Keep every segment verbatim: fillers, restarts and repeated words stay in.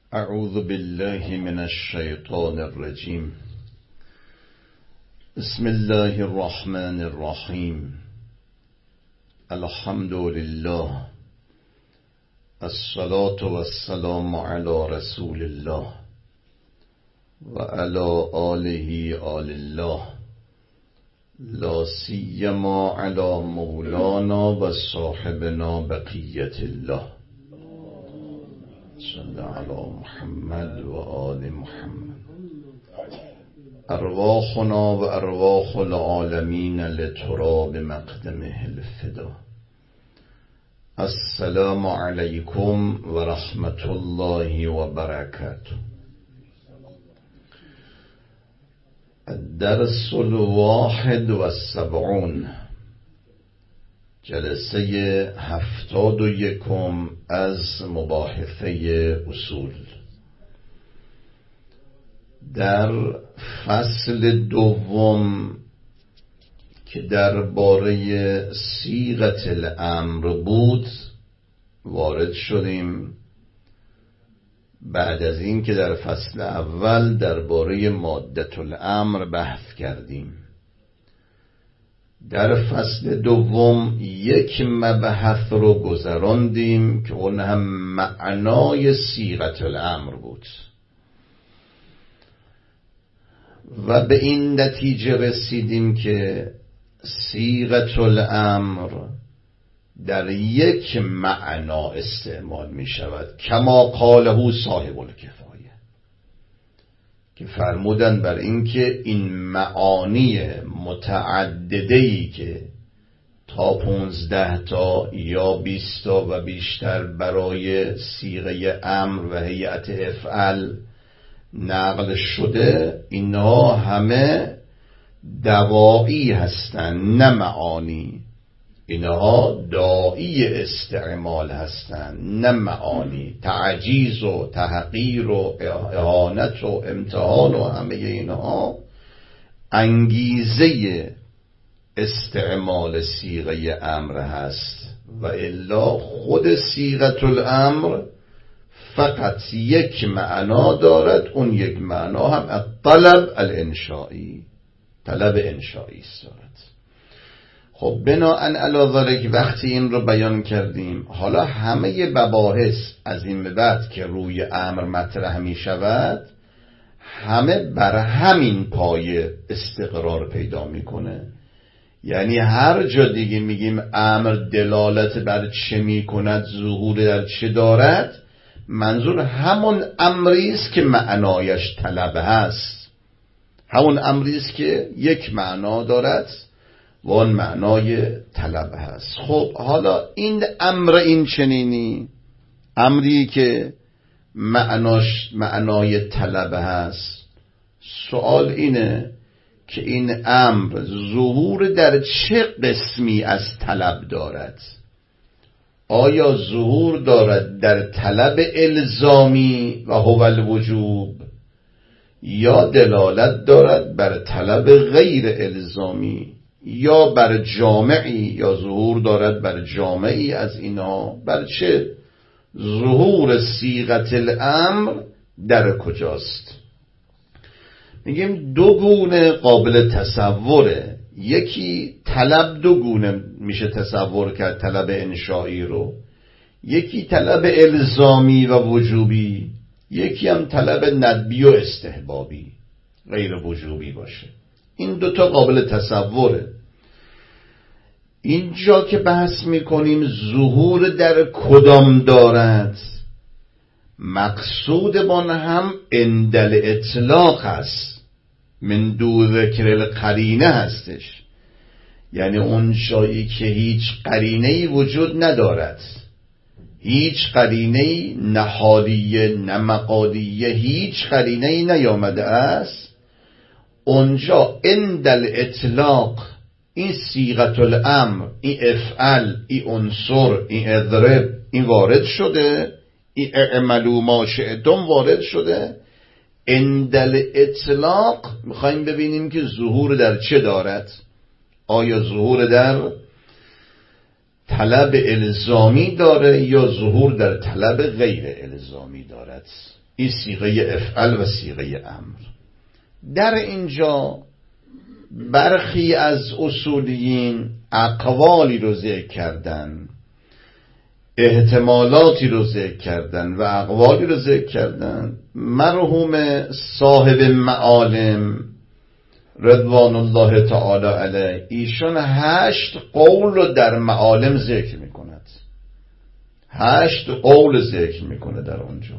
اعوذ بالله من الشیطان الرجیم. بسم الله الرحمن الرحیم. الحمد لله، الصلاة والسلام علی رسول الله و علی آله آل الله، لا سیما علی مولانا و صاحبنا بقیت الله. صلی علی محمد و آل محمد. ارواحنا و ارواح العالمین لتراب مقدمه الفدا. السلام علیکم و رحمت الله و برکاته. الدرس الواحد و السبعون، جلسه هفتاد و یکم از مباحثه اصول. در فصل دوم که درباره صیغه الامر بود وارد شدیم، بعد از این که در فصل اول درباره ماده الامر بحث کردیم. در فصل دوم یک مبحث رو گذراندیم که اون هم معنای صیغه الامر بود و به این نتیجه رسیدیم که صیغه الامر در یک معنا استعمال می شود، کما قاله صاحب الکفایه، که فرمودن بر اینکه این معانی متعدده‌ای که تا پونزده تا یا بیست تا و بیشتر برای صیغه امر و هیئت افعل نقل شده، اینها همه دواعی هستند نه معانی. اینها داعی استعمال هستند نه معانی. تعجیز و تحقیر و اهانت و امتحان و همه اینها انگیزه استعمال صیغه امر هست و الا خود صیغه الامر فقط یک معنا دارد. اون یک معنا هم الطلب الانشائی، طلب انشائی است دارد. خب بناءً علی ذلک وقتی این رو بیان کردیم، حالا همه مباحث از این به بعد که روی امر مطرح می شود همه بر همین پایه استقرار پیدا میکنه. یعنی هر جا دیگه میگیم امر دلالت بر چه میکند، ظهور در چه دارد، منظور همون امری است که معنایش طلب هست، همون امری است که یک معنا دارد و اون معنای طلب هست. خب حالا این امر این چنینی، امری که معناش معنای طلب هست، سوال اینه که این امر ظهور در چه قسمی از طلب دارد؟ آیا ظهور دارد در طلب الزامی و هو الوجوب، یا دلالت دارد بر طلب غیر الزامی، یا بر جامعی، یا ظهور دارد بر جامعی از اینا؟ بر چه؟ ظهور صیغه الامر در کجاست؟ میگیم دو گونه قابل تصوره. یکی طلب دو گونه میشه تصور کرد، طلب انشائی رو. یکی طلب الزامی و وجوبی، یکی هم طلب ندبی و استحبابی غیر وجوبی باشه. این دوتا قابل تصوره. اینجا که بحث میکنیم ظهور در کدام دارد، مقصود من هم اندل اطلاق هست، من دو ذکر القرینه هستش. یعنی اون جایی که هیچ قرینه‌ای وجود ندارد، هیچ قرینه‌ای نه حالیه نه مقادیه، هیچ قرینه‌ای نیامده است، اونجا اندل اطلاق این صیغه الامر، این افعل، این عنصر، این اضرب، این وارد شده، این اعملوا ما شئتم وارد شده. اندل اطلاق میخوایم ببینیم که ظهور در چه دارد. آیا ظهور در طلب الزامی داره یا ظهور در طلب غیر الزامی دارد؟ این صیغه افعل و صیغه امر. در اینجا برخی از اصولیین اقوالی رو ذکر کردن، احتمالاتی رو ذکر کردن و اقوالی رو ذکر کردن. مرحوم صاحب معالم رضوان الله تعالی علیه ایشون هشت قول رو در معالم ذکر میکند، هشت قول ذکر میکنه در اونجا.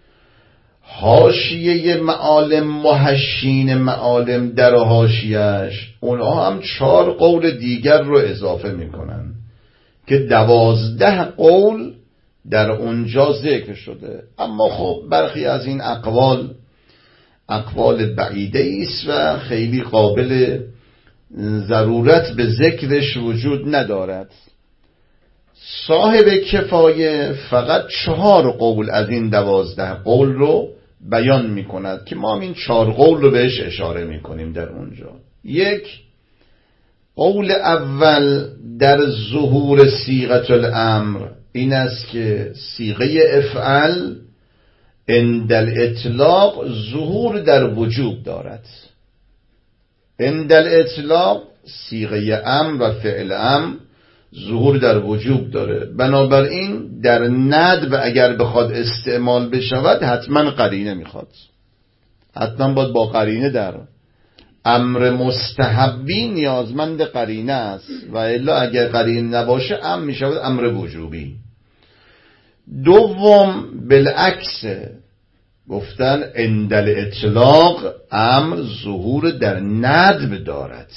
حاشیه معالم، محشین معالم در حاشیه‌اش اونها هم چهار قول دیگر رو اضافه میکنن که دوازده قول در اونجا ذکر شده. اما خب برخی از این اقوال اقوال بعیده است و خیلی قابل ضرورت به ذکرش وجود ندارد. صاحب کفایه فقط چهار قول از این دوازده قول رو بیان می کند که ما این چهار قول رو بهش اشاره می کنیم در اونجا. یک، قول اول در ظهور صیغه الامر این است که صیغه افعل عند الاطلاق ظهور در وجوب دارد. عند الاطلاق صیغه امر و فعل امر ظهور در وجوب داره، بنابراین در ندب اگر بخواد استعمال بشود حتما قرینه میخواد، حتما باید با قرینه در امر مستحبی نیازمند قرینه است و الا اگر قرینه نباشه امر میشود امر وجوبی. دوم بالعکس گفتن عند الاطلاق امر ظهور در ندب دارد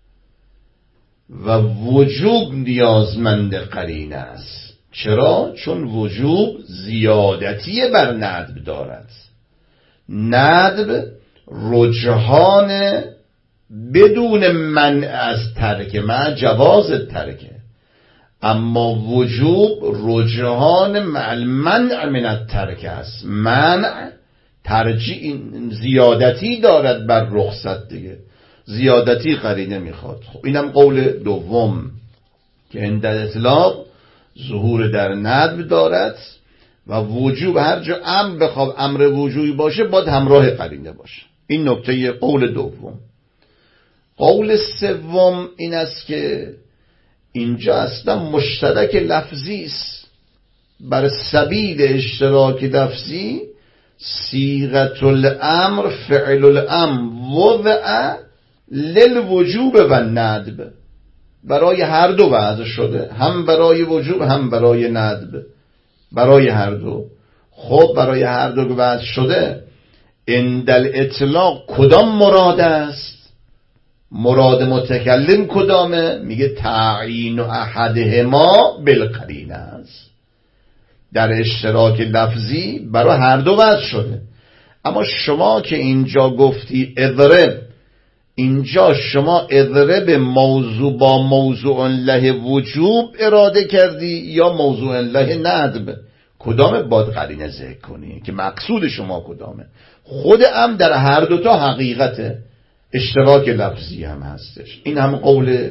و وجوب نیازمند قرینه است. چرا؟ چون وجوب زیادتی بر ندب دارد. ندب رجحان بدون منع از ترک، مع جواز ترک، اما وجوب رجحان مع المنع من الترک است. منع ترجیح زیادتی دارد بر رخصت دیگه، زیادتی قرینه میخواد. خب اینم قول دوم که عند الاطلاق ظهور در ندب دارد و وجوب هر جا امر بخواد امر وجوبی باشه باید همراه قرینه باشه. این نکته قول دوم. قول سوم این است که اینجا اصلا مشترک لفظی است. بر سبیل اشتراک لفظی صیغه الامر فعل الامر وضع للوجوب و ندب، برای هر دو وضع شده، هم برای وجوب هم برای ندب، برای هر دو. خب برای هر دو وضع شده، عند الاطلاق کدام مراد است؟ مراد متکلم کدامه؟ میگه تعیین احدهما بالقرینه است. در اشتراک لفظی برای هر دو وضع شده. اما شما که اینجا گفتی اضرب، اینجا شما اضرب موضوع با موضوع له وجوب اراده کردی یا موضوع له ندب؟ کدام باید قرینه ذکر کنی که مقصود شما کدامه؟ خود هم در هر دوتا حقیقت اشتراک لفظی هم هستش. این هم قول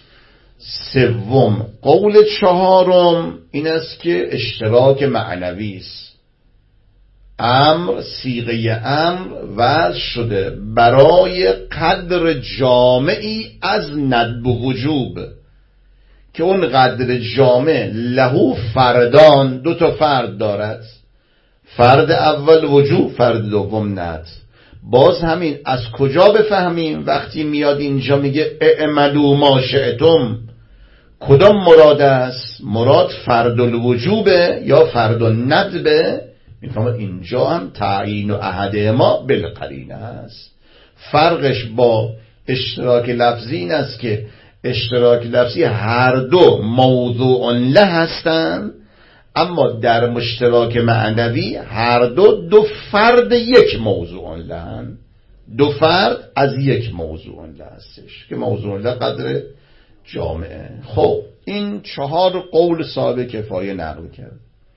سوم. قول چهارم این است که اشتراک معنوی است. امر صیغه امر وضع شده برای قدر جامعی از ندب و وجوب که اون قدر جامع لهو فردان، دو تا فرد دارد، فرد اول وجوب، فرد دوم ندب. باز همین از کجا بفهمیم وقتی میاد اینجا میگه اعملوا ما شئتم؟ کدام مراد است؟ مراد فرد الوجوبه یا فرد الندبه؟ میفهمد اینجا هم تعیین و احدهما بالقرینه است. فرقش با اشتراک لفظی این است که اشتراک لفظی هر دو موضوع له هستند، اما در مشترک معنوی هر دو دو فرد یک موضوع لهن، دو فرد از یک موضوع له هستش که موضوع له قدر جامعه. خب این چهار قول صاحب کفایه نقل کرد.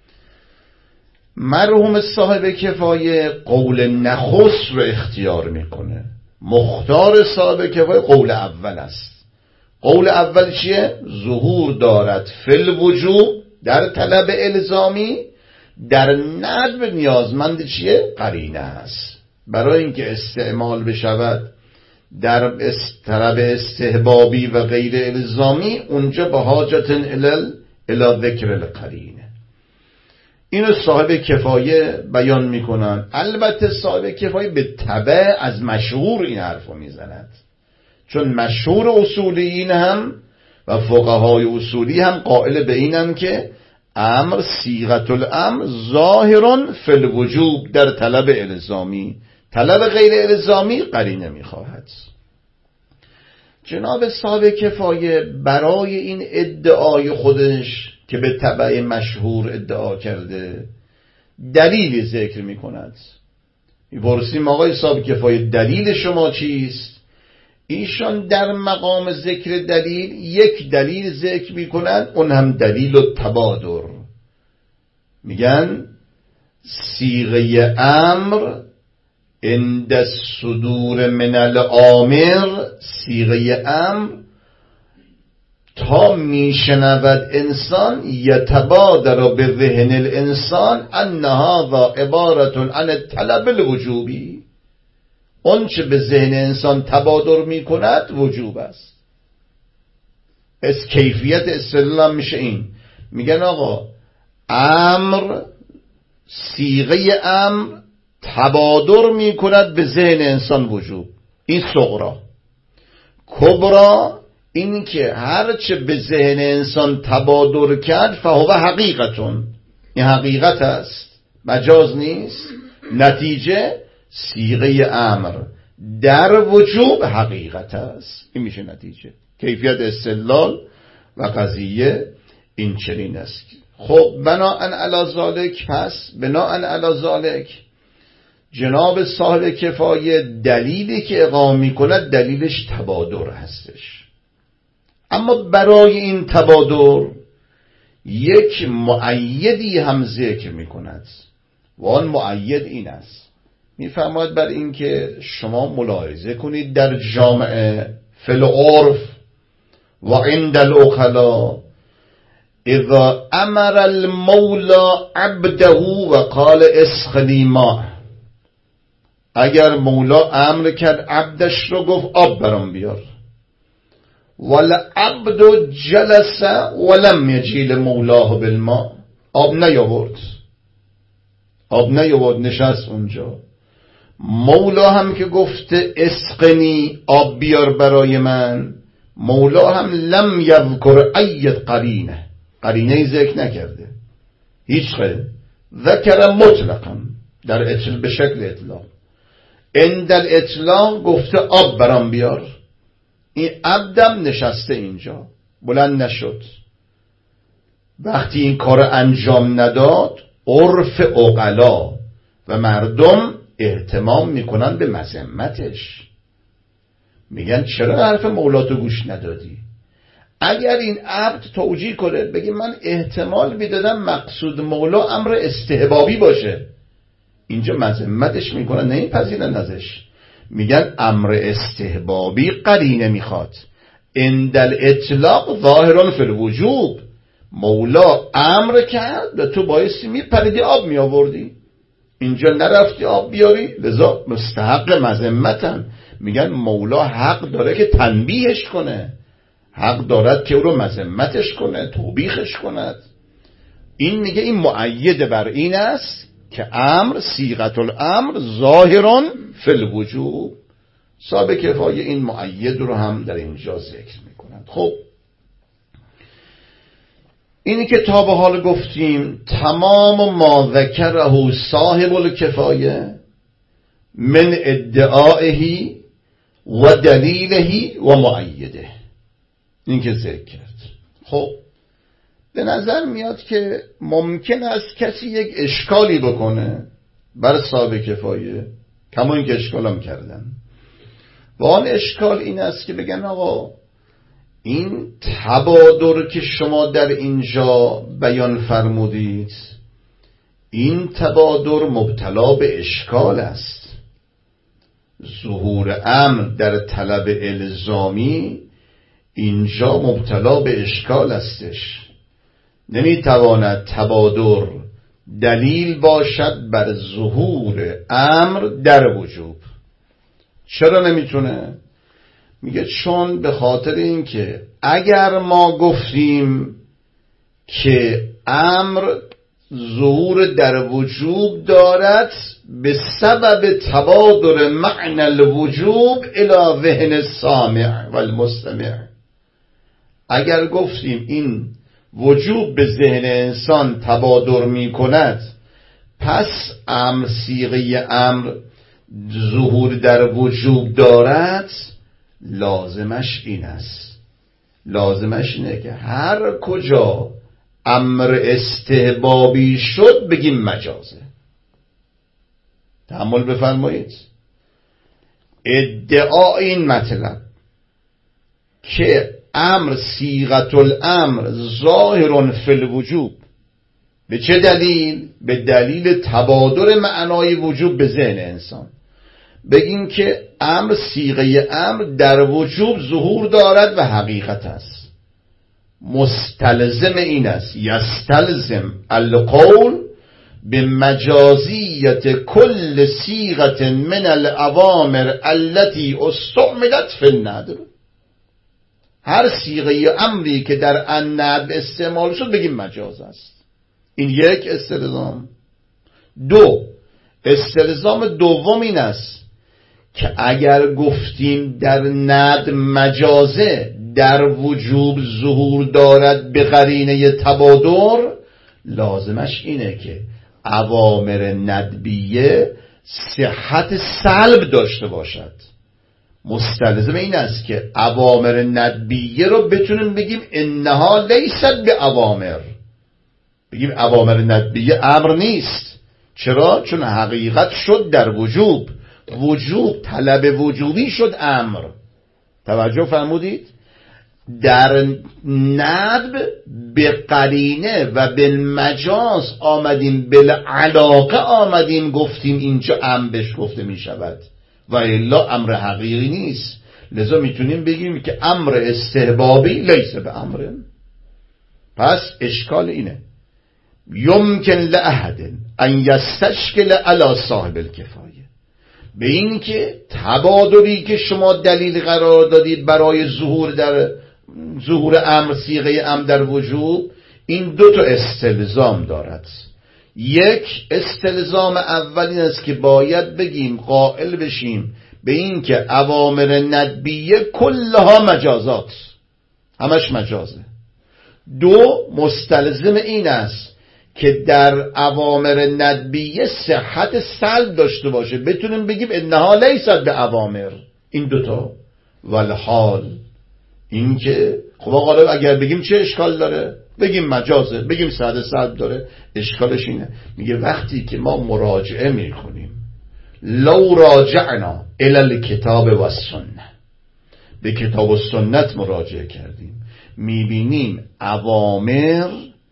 مرحوم صاحب کفایه قول نخست رو اختیار میکنه. مختار صاحب کفایه قول اول است. قول اول چیه؟ ظهور دارد فی الوجوب در طلب الزامی در ندب نیازمند چیه؟ قرینه است. برای اینکه استعمال بشود در طلب استحبابی و غیر الزامی، اونجا به حاجت الال الی ذکر القرینه. اینو صاحب کفایه بیان میکنن. البته صاحب کفایه به تبع از مشهور این حرفو میزند، چون مشهور اصولیین هم و فقهای اصولی هم قائل به اینن که امر صیغه الامر ظاهر فی الوجوب، در طلب الزامی، طلب غیر الزامی قرینه میخواهد. جناب صاحب کفایه برای این ادعای خودش که به تبع مشهور ادعا کرده دلیل ذکر میکند. میپرسیم آقای صاحب کفایه دلیل شما چیست؟ ایشان در مقام ذکر دلیل یک دلیل ذکر میکنند، اون هم دلیل التبادر. میگن صیغه امر عند الصدور من الامر، صیغه امر تا میشنود انسان یتبادر به ذهن الانسان ان هذا عبارت عن الطلب الوجوبی، اون چه به ذهن انسان تبادر میکند وجوب است. از کیفیت استدلال میشه این، میگن آقا امر صیغه امر تبادر میکند به ذهن انسان وجوب، این صغرا. کبرا این که هرچه به ذهن انسان تبادر کرد فهو حقیقتون، این حقیقت است، مجاز نیست. نتیجه صیغه امر در وجوب حقیقت است، این میشه نتیجه. کیفیت استدلال و قضیه این چنین است. خب بناءً علی ذالک، پس بناءً علی ذالک جناب صاحب کفایه دلیلی که اقامه میکند دلیلش تبادر هستش. اما برای این تبادر یک مؤیدی هم ذکر میکند و آن مؤید این است. میفرماید بر این که شما ملاحظه کنید در جامعه فی العرف و عند العقلا اذا امر المولا عبده و قال اسقنی ماء، اگر مولا امر کرد عبدش رو گفت آب برام بیار، والعبد جلس ولم یجیل مولاه بالماء، آب نیاورد، آب نیاورد نشست اونجا، مولا هم که گفته اسقنی آب بیار برای من، مولا هم لم یذکر اید قرینه، قرینه ذکر نکرده هیچ خیلی، ذکر مطلقا در اطلاق به شکل اطلاق، عند الاطلاق گفته آب برام بیار، این عبدم نشسته اینجا بلند نشد. وقتی این کار انجام نداد عرف عقلا و مردم اهتمام میکنن به مذمتش، میگن چرا حرف مولاتو گوش ندادی؟ اگر این عبد توجیه کنه بگی من احتمال میدادم مقصود مولا امر استحبابی باشه، اینجا مذمتش میکنن، نمیپذیرن ازش، میگن امر استحبابی قرینه میخواد، عند الاطلاق ظاهر فی الوجوب، مولا امر کرد و تو بایستی میپریدی آب میآوردی، اینجا نرفتی آب بیاری، لذا مستحق مذمتن. میگن مولا حق داره که تنبیهش کنه، حق دارد که او رو مذمتش کنه، توبیخش کند. این میگه این مؤید بر این است که امر صیغه الامر ظاهران فی الوجوب. صاحب کفایه این مؤید رو هم در اینجا ذکر میکنند. خب اینی که تا به حال گفتیم تمام ما ذکره صاحب الکفایه من ادعائه و دلیله و مؤیده، این که ذکر کرد. خب به نظر میاد که ممکن است کسی یک اشکالی بکنه بر صاحب کفایه، کما این که اشکال هم کردن، و آن اشکال این است که بگن آقا این تبادر که شما در اینجا بیان فرمودید، این تبادر مبتلا به اشکال است. ظهور امر در طلب الزامی اینجا مبتلا به اشکال استش، نمیتواند تبادر دلیل باشد بر ظهور امر در وجوب. چرا نمیتونه؟ میگه چون به خاطر اینکه اگر ما گفتیم که امر ظهور در وجوب دارد به سبب تبادر معنی الوجوب الی ذهن السامع و المستمع، اگر گفتیم این وجوب به ذهن انسان تبادر می کند، پس امر صیغه امر ظهور در وجوب دارد، لازمش این است، لازمش اینه که هر کجا امر استحبابی شد بگیم مجازه. تأمل بفرمایید. ادعا این مطلب که امر صیغه الامر ظاهر فی الوجوب، به چه دلیل؟ به دلیل تبادر معنای وجوب به ذهن انسان. بگیم که امر صیغه امر در وجوب ظهور دارد و حقیقت است، مستلزم این است، یستلزم القول به مجازیت کل صیغه من الاوامر التي استعملت فی الندب. هر صیغه امری که در الندب استعمال شد بگیم مجاز است. این یک استلزام. دو، استلزام دوم این است که اگر گفتیم در ندب مجازه در وجوب ظهور دارد به قرینه تبادر، لازمش اینه که اوامر ندبیه صحت سلب داشته باشد. مستلزم این است که اوامر ندبیه رو بتونیم بگیم انها لیست به اوامر، بگیم اوامر ندبیه امر نیست. چرا؟ چون حقیقت شد در وجوب، وجوب طلب وجوبی شد امر. توجه فرمودید؟ در ندب به قرینه و به مجاز آمدیم، بالعلاقه آمدیم گفتیم اینجا امر بهش گفته می شود و الا امر حقیقی نیست. لذا میتونیم بگیم که امر استحبابی لیس به امر. پس اشکال اینه، یمکن لأحد ان یستشکل علی صاحب الکفایه، به این که تبادری که شما دلیل قرار دادید برای ظهور در ظهور امر صیغه امر در وجوب، این دو تا استلزام دارد. یک استلزام اول این است که باید بگیم قائل بشیم به این که اوامر ندبیه کلها مجازات، همش مجازه. دو، مستلزم این است که در اوامر ندبیه صحت سلب داشته باشه، بتونیم بگیم انها لیست به اوامر. این دوتا. والحال این که خب آقا اگر بگیم چه اشکال داره؟ بگیم مجازه، بگیم صحت سلب داره. اشکالش اینه، میگه وقتی که ما مراجعه میکنیم، لو راجعنا الی الکتاب و السنه، به کتاب و سنت مراجعه کردیم، میبینیم اوامر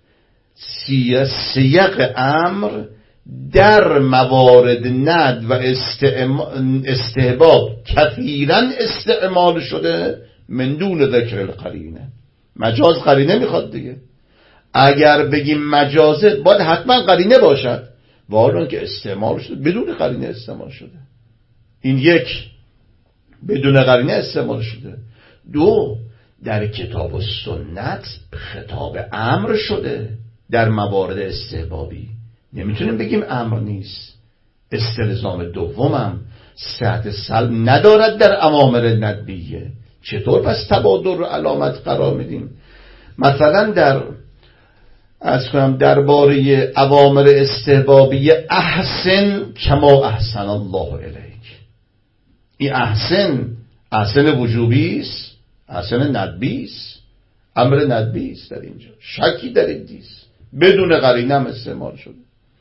سیاق امر در موارد ند و استحباب کثیرا استعمال شده من دون ذکر القرینه. مجاز قرینه میخواد دیگه. اگر بگیم مجازه باید حتما قرینه باشد، و حالا که استعمال شده بدون قرینه استعمال شده. این یک، بدون قرینه استعمال شده. دو، در کتاب و سنت خطاب امر شده در موارد استحبابی، نمیتونیم بگیم امر نیست. استلزام دومم صحت سلب ندارد در اوامر ندبیه. چطور پس تبادر رو علامت قرار میدیم؟ مثلا در از کنم درباره اوامر استحبابی احسن کما احسن الله الیک، این احسن احسن وجوبی است، احسن ندبی است، امر ندبی است. در اینجا شکی در این نیست، بدون قرینه هم استعمال شده.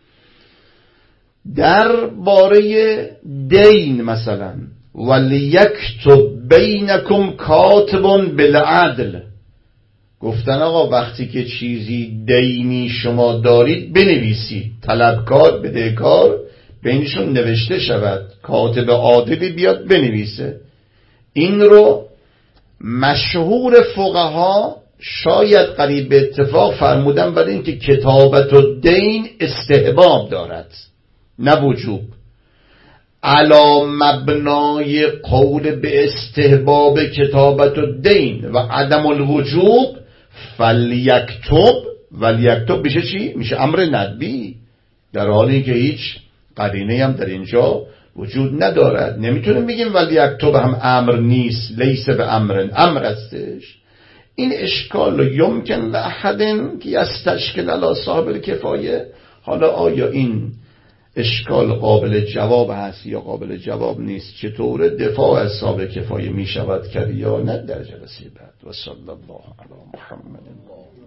در باره دین مثلا ولیکتب بینکم کاتب بالعدل، گفتن آقا وقتی که چیزی دینی شما دارید بنویسید، طلبکار بدهکار بینشون نوشته شود، کاتب عادلی بیاد بنویسه. این رو مشهور فقها شاید قریب به اتفاق فرمودن برای اینکه کتابت الدین استحباب دارد نه وجوب. علا مبنای قول به استحباب کتابت الدین و عدم الوجوب فلیکتب، ولیکتب میشه چی؟ میشه امر ندبی، در حالی که هیچ قرینه هم در اینجا وجود ندارد. نمیتونیم بگیم ولیکتب هم امر نیست، لیس به امر، امر هستش. این اشکال یمکن لأحد که یستشکل علی صاحب الکفایه. حالا آیا این اشکال قابل جواب هست یا قابل جواب نیست؟ چطور دفاع از صاحب کفایه می شود کرد یا نه در جلسه بعد. و صلی الله علی محمد.